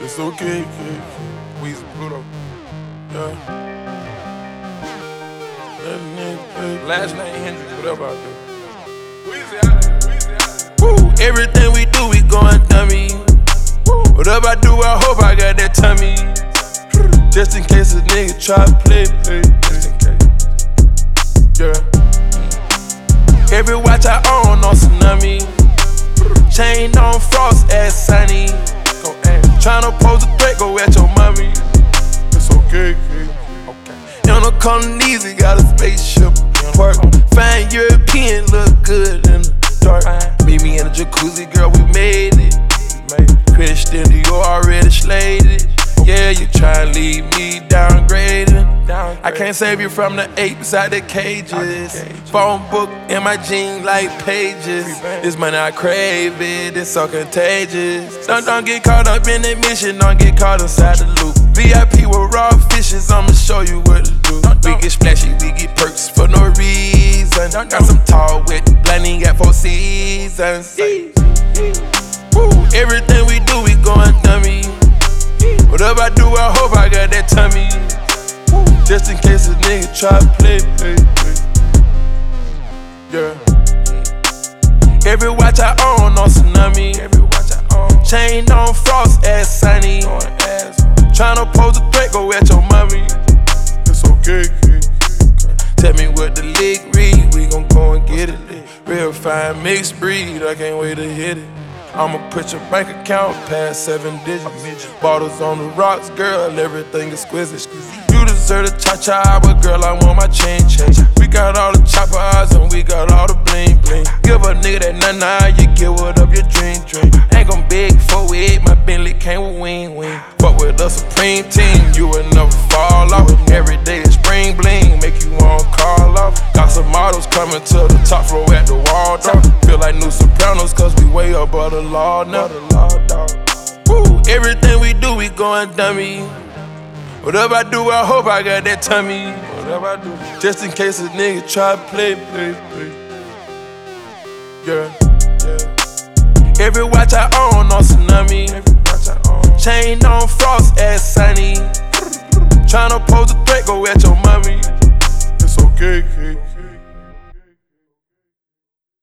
It's okay, Weezy Pluto. Yeah. Last name Hendrix, whatever I do. Woo, everything we do, we going dummy. Whatever I do, I hope I got that tummy. Just in case a nigga try to play. Just in case. Yeah. Every watch I own on Tsunami. Chain on Frost, ass Sunny. Tryna pose a threat, go at your mommy. It's okay. On a Condoleezza, got a spaceship. Work, fine European, look good in the dark. Meet me in a jacuzzi, girl, we made it. Christian Dior already slayed it. Yeah, you tryna leave me downgraded. I can't save you from the apes out the cages. Phone book in my jeans like pages. This money I crave it, it's so contagious. Don't get caught up in that mission, don't get caught inside the loop. VIP with raw fishes, I'ma show you what to do. We get splashy, we get perks for no reason. Got some tall wet, blending got 4 seasons. Woo, everything we do, we going dummy. Whatever I do, I hope I got that tummy. Just in case a nigga try to play. Yeah. Every watch I own on Tsunami. Chain on Frost, ass Sunny. Tryna pose a threat, go at your mommy. It's okay. Tell me what the league read, we gon' go and get it. Real fine mixed breed, I can't wait to hit it. I'ma put your bank account past 7 digits. Bottles on the rocks, girl, everything exquisite. You deserve a cha-cha, but girl, I want my chain change. We got all the choppers and we got all the bling bling. Give a nigga that nah, you get what up your dream. Ain't gon' beg for it, my Bentley came with wing. Fuck with the supreme team, you will never fall off. Every day is spring bling, make you wanna call off. Got some models coming to the top floor at the wall, dog. Feel like new Sopranos, cause we way above the law now. Woo, everything we do, we going dummy. Whatever I do, I hope I got that tummy. Whatever I do, just in case a nigga try to play. Yeah. Every watch I own on Tsunami. Chain on Frost, ass Sunny. Tryna pose a threat, go at your mommy. It's okay.